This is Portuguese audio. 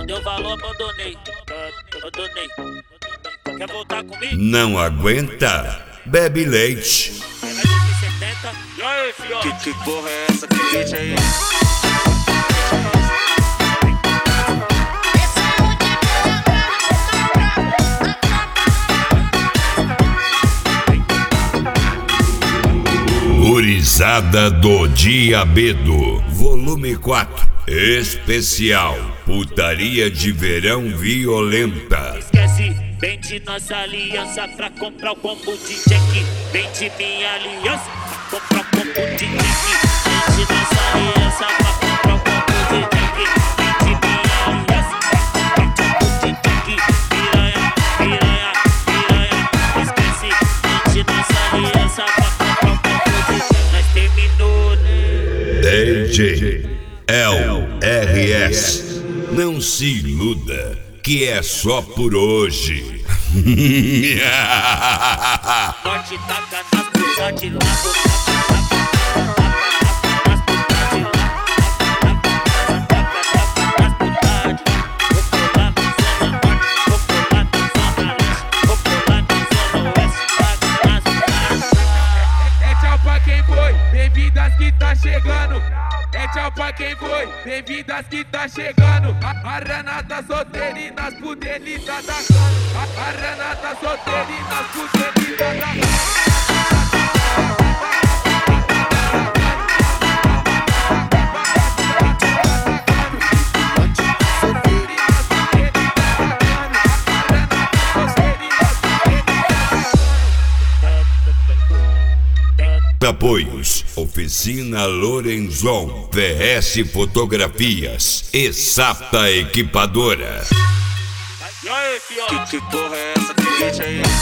Deu valor, abandonei. Abandonei. Quer voltar comigo? Não aguenta? Bebe leite. E aí, fiote? Que porra é essa? Que beat é esse? Gurizada do Diabedo, volume 4, especial, putaria de verão violenta. Esquece, vem de nossa aliança pra comprar o combo de Jack. Vem de minha aliança pra comprar o combo de Jack. Vem de nossa aliança pra comprar o combo de Jack. Vem de minha aliança pra comprar o combo de Jack. Piranha, piranha, piranha. Esquece, vem de nossa aliança pra comprar o combo de Jack. Nós terminou, né? DJ LRS, não se iluda que é só por hoje. Norte taca nas putas de lá. Bem-vindas que tá chegando, é tchau pra quem foi. Bem-vindas que tá chegando. A Renata solteira e nas pudelitas da cana. A Renata solteira e nas pudelitas da cana. Apoios: Oficina Lorenzon, VS Fotografias e Sapta Equipadora. E aí, fiote? Que porra é essa? Que beat é esse?